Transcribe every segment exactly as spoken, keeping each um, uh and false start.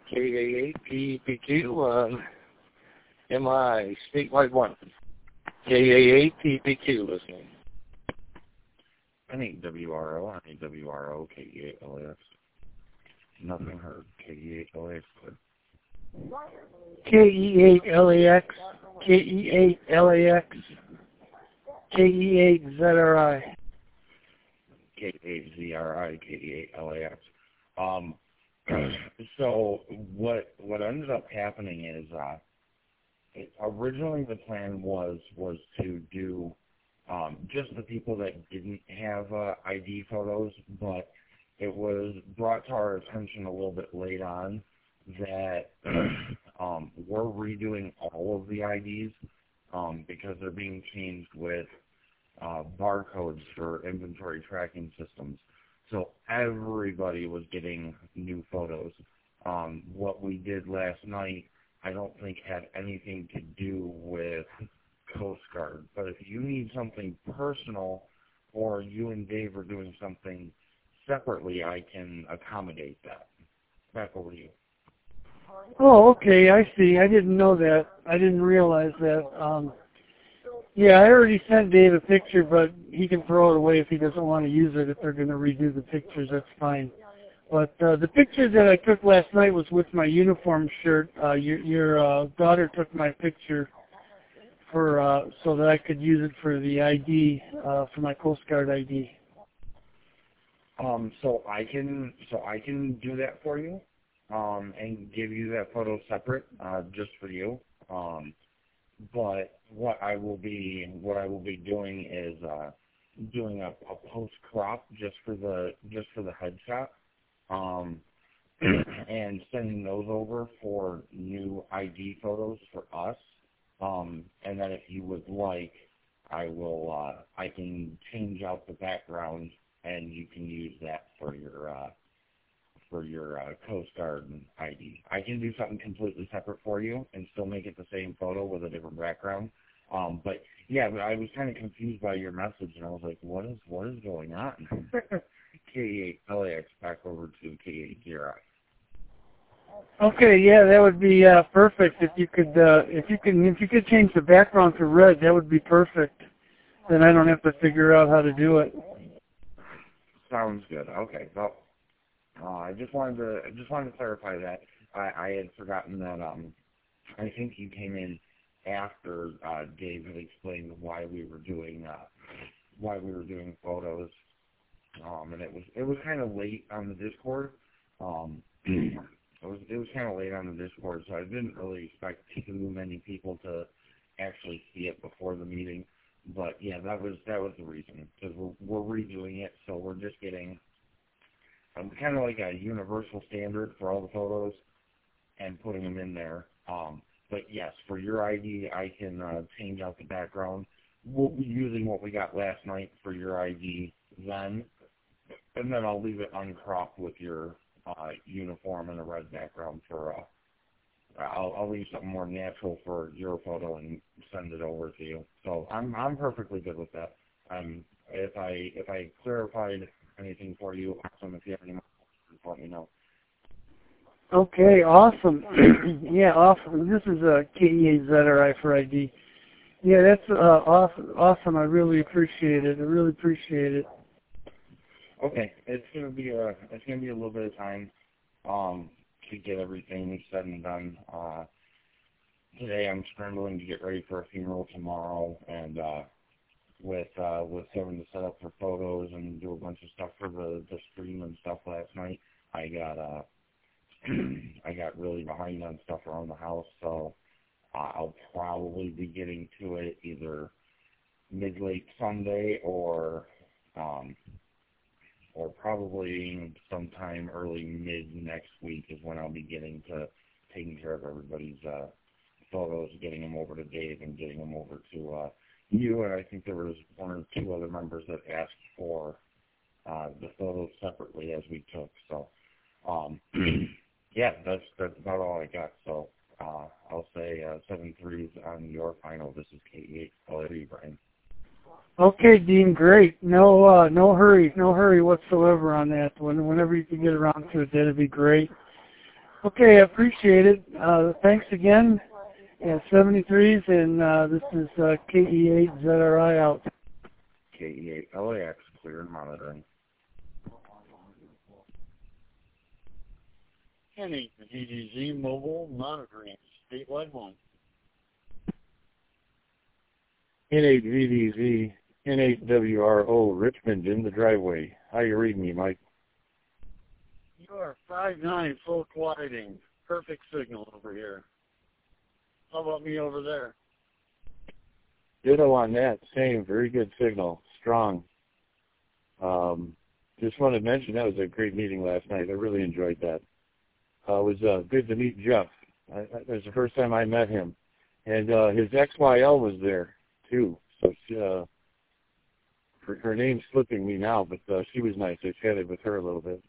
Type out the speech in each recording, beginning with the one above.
K A eight P P Q on M I statewide one. K A eight P P Q listening. N eight W R O, N eight W R O, K E eight L A X. Nothing heard. K E eight L A X, good. K E eight L A X, K E eight L A X, K E eight Z R I. K E eight Z R I, K E eight L A X. Um, so what what ended up happening is uh, it, originally the plan was was to do um, just the people that didn't have uh, I D photos, but it was brought to our attention a little bit late on that um, we're redoing all of the I Ds um, because they're being changed with uh, barcodes for inventory tracking systems. So everybody was getting new photos. Um, what we did last night, I don't think had anything to do with Coast Guard. But if you need something personal or you and Dave are doing something separately, I can accommodate that. Back over to you. Oh, okay, I see. I didn't know that. I didn't realize that. Um, yeah, I already sent Dave a picture, but he can throw it away if he doesn't want to use it. If they're going to redo the pictures, that's fine. But uh, the picture that I took last night was with my uniform shirt. Uh, your your uh, daughter took my picture for uh, so that I could use it for the I D, uh, for my Coast Guard I D. Um, so I can so I can do that for you, um, and give you that photo separate, uh, just for you. Um, but what I will be what I will be doing is uh, doing a, a post crop just for the just for the headshot, um, and sending those over for new I D photos for us. Um, and then if you would like, I will uh, I can change out the background and you can use that for your uh, for your uh, Coast Guard I D. I can do something completely separate for you and still make it the same photo with a different background. Um, but yeah, but I was kind of confused by your message, and I was like, what is what is going on? K eight L A X back over to K eight Z R I. Okay, yeah, that would be uh, perfect if you could uh, if you can if you could change the background to red. That would be perfect. Then I don't have to figure out how to do it. Sounds good. Okay, well, uh, I just wanted to I just wanted to clarify that. I, I had forgotten that. Um, I think you came in after uh, Dave had explained why we were doing uh, why we were doing photos, um, and it was it was kind of late on the Discord. Um, it was it was kind of late on the Discord, so I didn't really expect too many people to actually see it before the meeting. But yeah, that was that was the reason, because we're, we're redoing it, so we're just getting um, kind of like a universal standard for all the photos and putting them in there. Um, but yes, for your I D, I can uh, change out the background. We'll be using what we got last night for your I D then, and then I'll leave it uncropped with your uh, uniform and a red background for. Uh, I'll, I'll leave something more natural for your photo and send it over to you. So I'm I'm perfectly good with that. Um, if I if I clarified anything for you, awesome. If you have any more questions, let me know. Okay, awesome. Yeah, awesome. This is a K E eight Z R I for I D. Yeah, that's uh, awesome. Awesome. I really appreciate it. I really appreciate it. Okay, it's gonna be a it's gonna be a little bit of time um, to get everything said and done. Uh, today I'm scrambling to get ready for a funeral tomorrow, and uh, with uh, with having to set up for photos and do a bunch of stuff for the, the stream and stuff last night, I got uh, I got really behind on stuff around the house, so uh, I'll probably be getting to it either mid-late Sunday or um, or probably sometime early mid next week is when I'll be getting to taking care of everybody's uh, photos, getting them over to Dave and getting them over to uh, you. And I think there was one or two other members that asked for uh, the photos separately as we took. So, um, yeah, that's that's about all I got. So uh, I'll say uh, seven threes on your final. This is K E eight. I'll let you, Brian. Okay, Dean, great. No, uh, no hurry, no hurry whatsoever on that. When, whenever you can get around to it, that'd be great. Okay, I appreciate it. Uh, thanks again. Yeah, seventy-threes, and uh, this is uh, K E eight Z R I out. K E eight L A X, clear and monitoring. N eight V D Z mobile monitoring, statewide one. N eight V D Z, N eight W R O, Richmond in the driveway. How you reading me, Mike? You are five nine full quieting. Perfect signal over here. How about me over there? Ditto on that. Same. Very good signal. Strong. Um, just wanted to mention that was a great meeting last night. I really enjoyed that. Uh, it was uh, good to meet Jeff. I, I, it was the first time I met him. And uh, his X Y L was there, too. So she, uh, her, her name's slipping me now, but uh, she was nice. I chatted with her a little bit.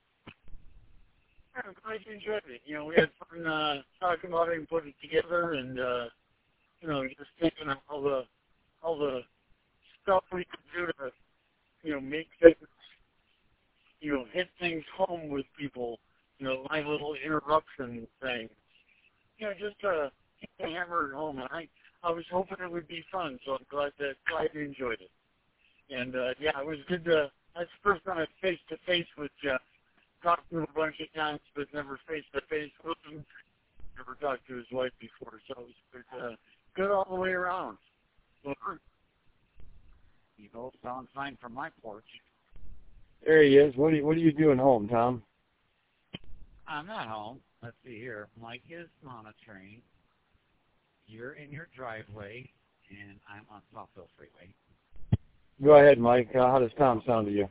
I'm glad you enjoyed it. You know, we had fun uh, talking about it and putting it together, and uh, you know, just thinking of all the all the stuff we could do to, you know, make things, you know, hit things home with people. You know, my little interruption thing. You know, just uh, hit the hammer at home. And I I was hoping it would be fun, so I'm glad that glad you enjoyed it. And uh, yeah, it was good to. That's the first time I face to face with Jeff. Talked to him a bunch of times, but never face-to-face with him. Never talked to his wife before, so it was good, uh, good all the way around. Over. You both sound fine from my porch. There he is. What are you, what are you doing home, Tom? I'm not home. Let's see here. Mike is monitoring. You're in your driveway, and I'm on Southville Freeway. Go ahead, Mike. Uh, how does Tom sound to you?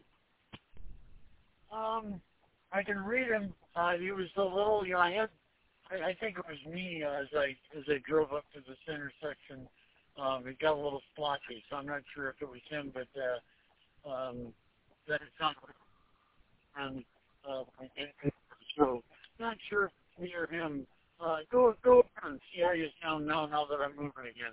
Um... I can read him. Uh, he was a little, you know, I had, I, I think it was me uh, as I as I drove up to this intersection. Um, it got a little splotchy, so I'm not sure if it was him, but uh, um, that it sounded like, um, uh, so not sure if it's me or him. Uh, go go and see how you sound now. Now that I'm moving again.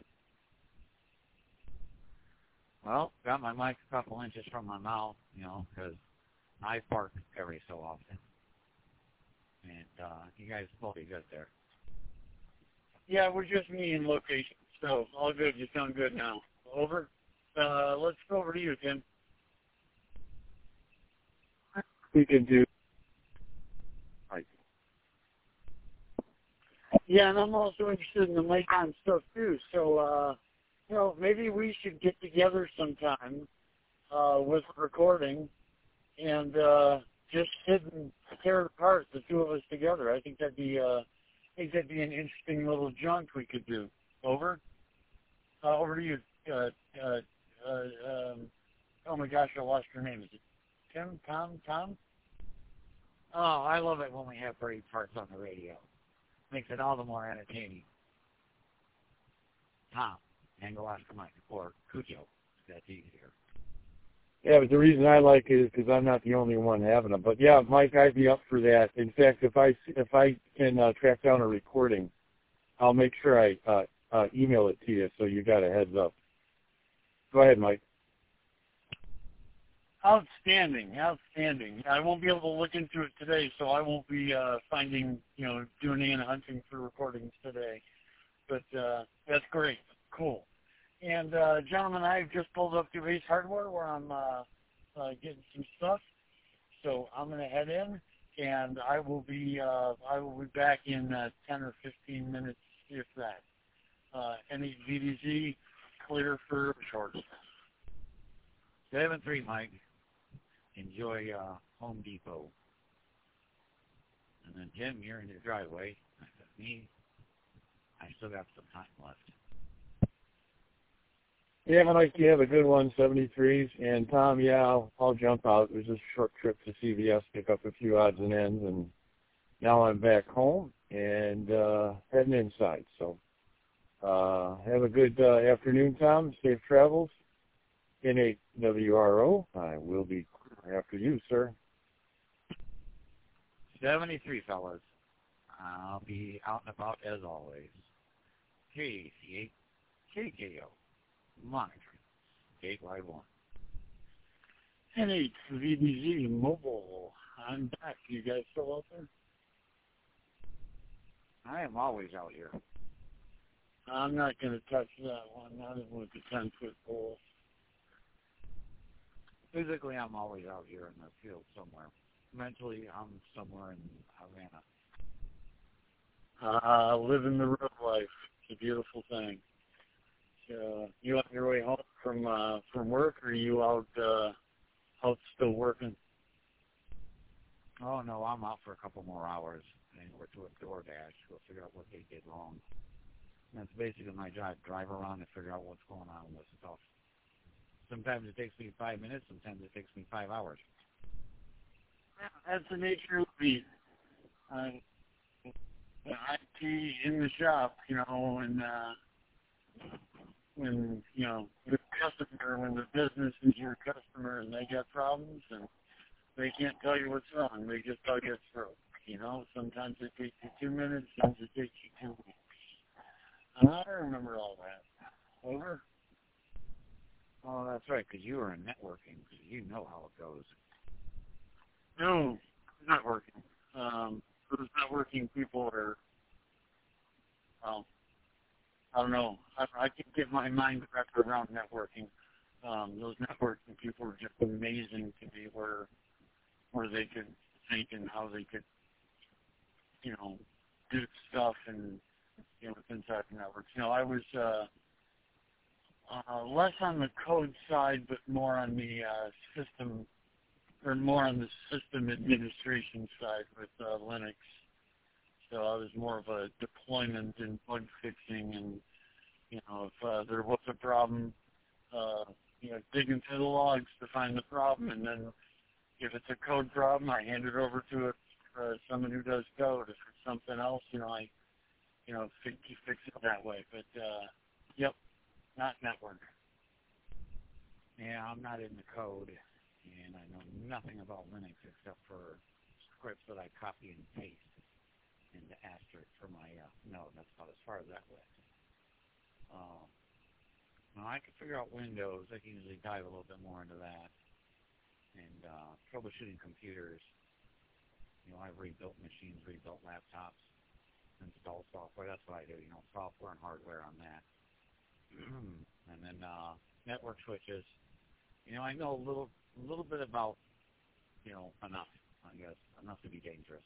Well, got my mic a couple inches from my mouth, you know, because I park every so often. And uh, you guys will be good there. Yeah, we're just me in location. So, all good. You sound good now. Over. Uh, let's go over to you, Tim. We can do. Yeah, and I'm also interested in the Micron stuff, too. So, uh, you know, maybe we should get together sometime uh, with recording. And uh, just sit and tear it apart, the two of us together. I think that'd be, uh, I think that'd be an interesting little jaunt we could do. Over. Uh, over to you. Uh, uh, uh, um, oh my gosh, I lost your name. Is it Tim? Tom? Tom? Oh, I love it when we have great parts on the radio. Makes it all the more entertaining. Tom, and go after Mike, or Cujo. That's easier. Yeah, but the reason I like it is because I'm not the only one having them. But yeah, Mike, I'd be up for that. In fact, if I if I can uh, track down a recording, I'll make sure I uh, uh, email it to you so you got a heads up. Go ahead, Mike. Outstanding, outstanding. I won't be able to look into it today, so I won't be uh, finding, you know, doing any hunting for recordings today. But uh, that's great. Cool. And, uh, gentlemen, I've just pulled up to Ace Hardware where I'm uh, uh, getting some stuff. So I'm going to head in, and I will be uh, I will be back in uh, ten or fifteen minutes, if that. Uh, any V D Z clear for short. seven three, Mike. Enjoy uh, Home Depot. And then, Jim, you're in your driveway. That's me. I still got some time left. Yeah, Mike, you have a good one, seventy-threes. And Tom, yeah, I'll, I'll jump out. It was just a short trip to C V S, pick up a few odds and ends, and now I'm back home and uh, heading inside. So uh, have a good uh, afternoon, Tom. Safe travels. N eight W R O, I will be after you, sir. seventy-three, fellas. I'll be out and about as always. K C eight K K O. Monitoring. Gatewide one. N eight V D Z mobile. I'm back. You guys still out there? I am always out here. I'm not going to touch that one, not even with the ten-foot pole. Physically, I'm always out here in the field somewhere. Mentally, I'm somewhere in Havana. Uh, living the real life. It's a beautiful thing. So, you on your way home from uh, from work, or are you out uh, out still working? Oh, no, I'm out for a couple more hours. And we're doing DoorDash. We'll figure out what they did wrong. And that's basically my job. Drive around and figure out what's going on with stuff. Sometimes it takes me five minutes. Sometimes it takes me five hours. That's the nature of the beast. Uh, I T in the shop, you know, and uh, when, you know, the customer, when the business is your customer and they got problems and they can't tell you what's wrong, they just tell you it's broke, you know. Sometimes it takes you two minutes, sometimes it takes you two weeks. And I remember all that. Over? Oh, that's right, because you were in networking, so you know how it goes. No, networking. Um, those networking people are, well, I don't know. I, I can get my mind wrapped around networking. Um, those networking people are just amazing to me, where where they could think and how they could, you know, do stuff and, you know, inside the networks. You know, I was uh, uh, less on the code side, but more on the uh, system, or more on the system administration side with uh, Linux. So I was more of a deployment and bug fixing, and, you know, if uh, there was a problem, uh, you know, digging through the logs to find the problem, and then if it's a code problem, I hand it over to a, uh, someone who does code. If it's something else, you know, I, you know, fix, fix it that way. But, uh, yep, not network. Yeah, I'm not in the code, and I know nothing about Linux except for scripts that I copy and paste into Asterisk for my uh, node. That's about as far as that went. Um, now, I can figure out Windows. I can usually dive a little bit more into that. And uh, troubleshooting computers. You know, I've rebuilt machines, rebuilt laptops, installed software. That's what I do, you know, software and hardware on that. And then uh, network switches. You know, I know a little, a little bit about, you know, enough, I guess, enough to be dangerous.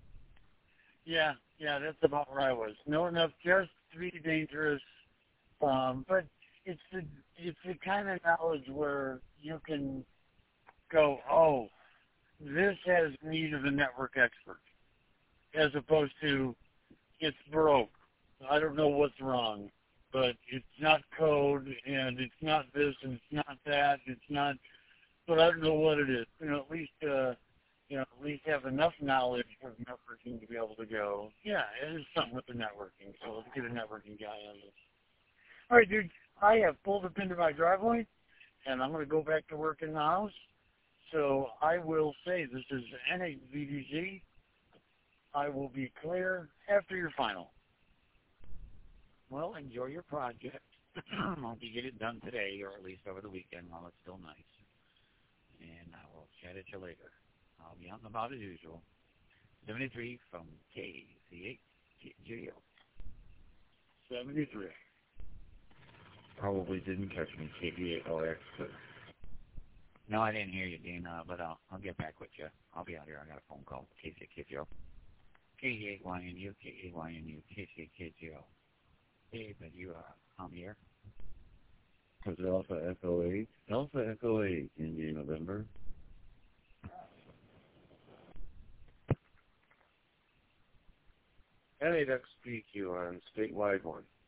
Yeah, yeah, that's about where I was. Know enough just to be dangerous, um, but it's the it's the kind of knowledge where you can go, oh, this has need of a network expert, as opposed to it's broke. I don't know what's wrong, but it's not code, and it's not this, and it's not that, it's not, but I don't know what it is. You know, at least, uh, you know, at least have enough knowledge of networking to be able to go, yeah, it is something with the networking, so let's get a networking guy on this. All right, dude, I have pulled up into my driveway, and I'm going to go back to work in the house. So I will say this is N eight V D Z. I will be clear after your final. Well, enjoy your project. Hope you get it done today, or at least over the weekend while it's still nice. And I will chat at you later. I'll be out and about as usual. seventy-three from K C eight J O. seventy-three. Probably didn't catch me, K B eight L X. No, I didn't hear you, Dean, uh, but I'll, I'll get back with you. I'll be out here. I got a phone call. K C eight K J O. K eight Y N U, K eight Y N U, K C eight K J O. Hey, but you, uh, on the air? Was it Alpha Echo eight? Alpha Echo eight, India, November. N eight X P Q on statewide one.